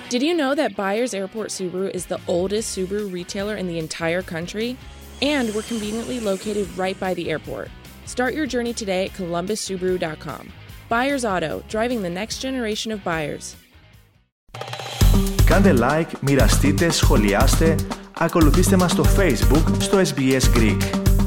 Did you know that Byers Airport Subaru is the oldest Subaru retailer in the entire country? And we're conveniently located right by the airport. Start your journey today at columbussubaru.com. Byers Auto, driving the next generation of buyers. Κάντε like, μοιραστείτε, σχολιάστε, ακολουθήστε μας στο Facebook, στο SBS Greek.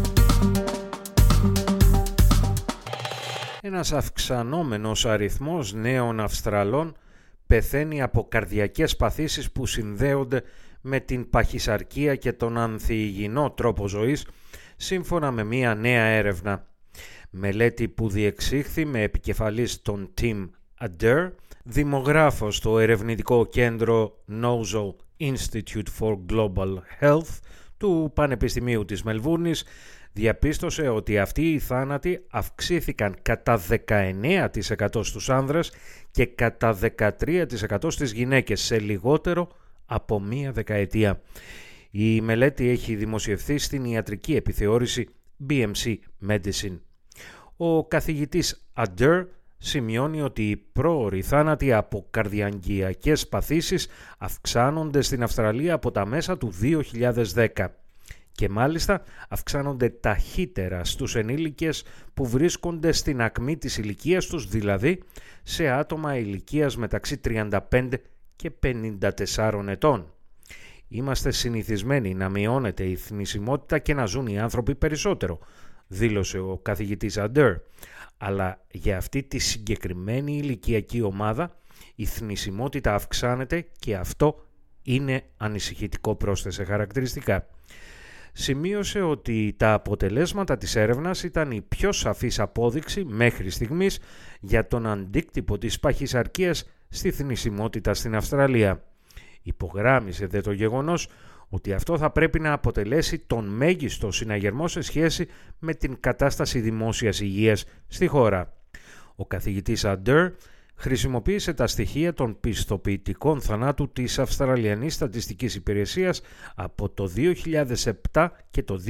Ένας αυξανόμενος αριθμός νέων Αυστραλών πεθαίνει από καρδιακές παθήσεις που συνδέονται με την παχυσαρκία και τον ανθυγιεινό τρόπο ζωής, σύμφωνα με μία νέα έρευνα. Μελέτη που διεξήχθη με επικεφαλής τον Tim Adair, δημογράφο στο ερευνητικό κέντρο Nozo Institute for Global Health του Πανεπιστημίου της Μελβούρνης, διαπίστωσε ότι αυτοί οι θάνατοι αυξήθηκαν κατά 19% στους άνδρες και κατά 13% στις γυναίκες σε λιγότερο από μία δεκαετία. Η μελέτη έχει δημοσιευθεί στην ιατρική επιθεώρηση BMC Medicine. Ο καθηγητής Adair σημειώνει ότι οι πρόωροι θάνατοι από καρδιαγγειακές παθήσεις αυξάνονται στην Αυστραλία από τα μέσα του 2010 και μάλιστα αυξάνονται ταχύτερα στους ενήλικες που βρίσκονται στην ακμή της ηλικίας τους, δηλαδή σε άτομα ηλικίας μεταξύ 35 και 54 ετών. Είμαστε συνηθισμένοι να μειώνεται η θνησιμότητα και να ζουν οι άνθρωποι περισσότερο, δήλωσε ο καθηγητής Adair. Αλλά για αυτή τη συγκεκριμένη ηλικιακή ομάδα η θνησιμότητα αυξάνεται και αυτό είναι ανησυχητικό, πρόσθεσε χαρακτηριστικά. Σημείωσε ότι τα αποτελέσματα της έρευνας ήταν η πιο σαφής απόδειξη μέχρι στιγμής για τον αντίκτυπο της παχυσαρκίας στη θνησιμότητα στην Αυστραλία. Υπογράμμισε δε το γεγονός ότι αυτό θα πρέπει να αποτελέσει τον μέγιστο συναγερμό σε σχέση με την κατάσταση δημόσιας υγείας στη χώρα. Ο καθηγητής Adair χρησιμοποίησε τα στοιχεία των πιστοποιητικών θανάτου της Αυστραλιανής Στατιστικής Υπηρεσίας από το 2007 και το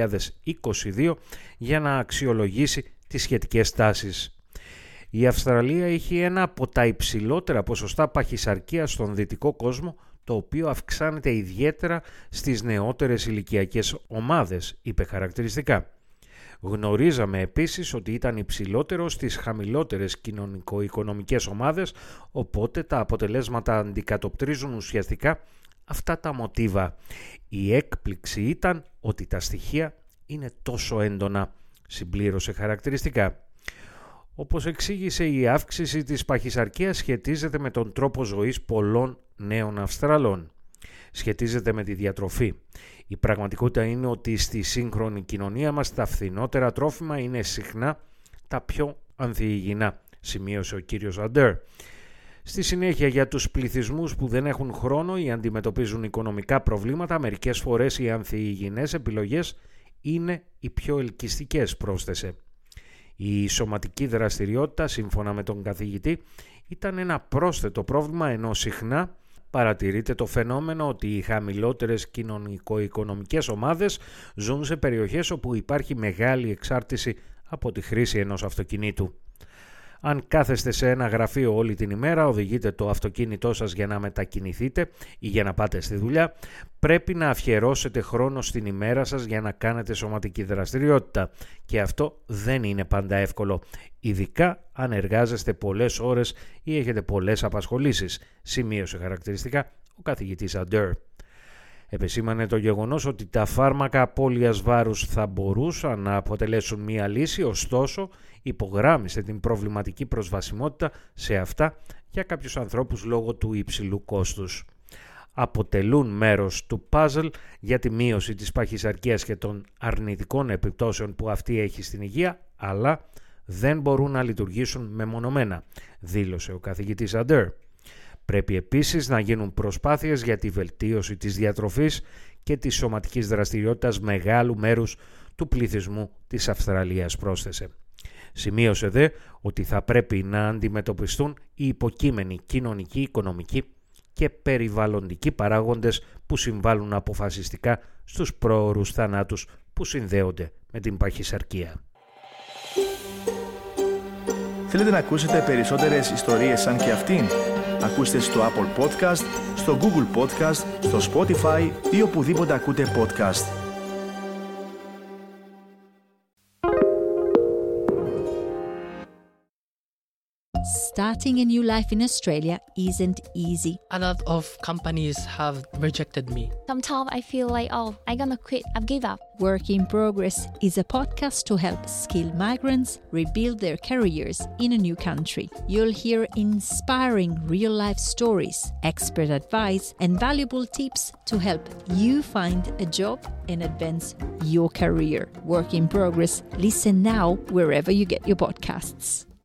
2022 για να αξιολογήσει τις σχετικές τάσεις. Η Αυστραλία έχει ένα από τα υψηλότερα ποσοστά παχυσαρκίας στον δυτικό κόσμο, το οποίο αυξάνεται ιδιαίτερα στις νεότερες ηλικιακές ομάδες, είπε χαρακτηριστικά. Γνωρίζαμε επίσης ότι ήταν υψηλότερο στις χαμηλότερες κοινωνικο-οικονομικές ομάδες, οπότε τα αποτελέσματα αντικατοπτρίζουν ουσιαστικά αυτά τα μοτίβα. Η έκπληξη ήταν ότι τα στοιχεία είναι τόσο έντονα, συμπλήρωσε χαρακτηριστικά. Όπως εξήγησε, η αύξηση της παχυσαρκίας σχετίζεται με τον τρόπο ζωής πολλών νέων Αυστραλών. Σχετίζεται με τη διατροφή. Η πραγματικότητα είναι ότι στη σύγχρονη κοινωνία μας τα φθηνότερα τρόφιμα είναι συχνά τα πιο ανθυγιεινά, σημείωσε ο κύριος Adair. Στη συνέχεια, για τους πληθυσμούς που δεν έχουν χρόνο ή αντιμετωπίζουν οικονομικά προβλήματα, μερικές φορές οι ανθυγιεινές επιλογές είναι οι πιο ελκυστικές, πρόσθεσε. Η σωματική δραστηριότητα, σύμφωνα με τον καθηγητή, ήταν ένα πρόσθετο πρόβλημα, ενώ συχνά παρατηρείται το φαινόμενο ότι οι χαμηλότερες κοινωνικο-οικονομικές ομάδες ζουν σε περιοχές όπου υπάρχει μεγάλη εξάρτηση από τη χρήση ενός αυτοκινήτου. Αν κάθεστε σε ένα γραφείο όλη την ημέρα, οδηγείτε το αυτοκίνητό σας για να μετακινηθείτε ή για να πάτε στη δουλειά, πρέπει να αφιερώσετε χρόνο στην ημέρα σας για να κάνετε σωματική δραστηριότητα και αυτό δεν είναι πάντα εύκολο, ειδικά αν εργάζεστε πολλές ώρες ή έχετε πολλές απασχολήσεις, σημείωσε χαρακτηριστικά ο καθηγητής Adair. Επεσήμανε το γεγονός ότι τα φάρμακα απώλειας βάρους θα μπορούσαν να αποτελέσουν μία λύση, ωστόσο υπογράμμισε την προβληματική προσβασιμότητα σε αυτά για κάποιους ανθρώπους λόγω του υψηλού κόστους. Αποτελούν μέρος του πάζλ για τη μείωση της παχυσαρκίας και των αρνητικών επιπτώσεων που αυτή έχει στην υγεία, αλλά δεν μπορούν να λειτουργήσουν μεμονωμένα, δήλωσε ο καθηγητής Adair. Πρέπει επίσης να γίνουν προσπάθειες για τη βελτίωση της διατροφής και της σωματικής δραστηριότητας μεγάλου μέρους του πληθυσμού της Αυστραλίας, πρόσθεσε. Σημείωσε δε ότι θα πρέπει να αντιμετωπιστούν οι υποκείμενοι κοινωνικοί, οικονομικοί και περιβαλλοντικοί παράγοντες που συμβάλλουν αποφασιστικά στους πρόωρους θανάτους που συνδέονται με την παχυσαρκία. Θέλετε να ακούσετε περισσότερες ιστορίες σαν και αυτήν? Ακούστε στο Apple Podcast, στο Google Podcast, στο Spotify ή οπουδήποτε ακούτε podcast. Starting a new life in Australia isn't easy. A lot of companies have rejected me. Sometimes I feel like, I'm gonna quit, I've give up. Work in Progress is a podcast to help skilled migrants rebuild their careers in a new country. You'll hear inspiring real-life stories, expert advice, and valuable tips to help you find a job and advance your career. Work in Progress. Listen now wherever you get your podcasts.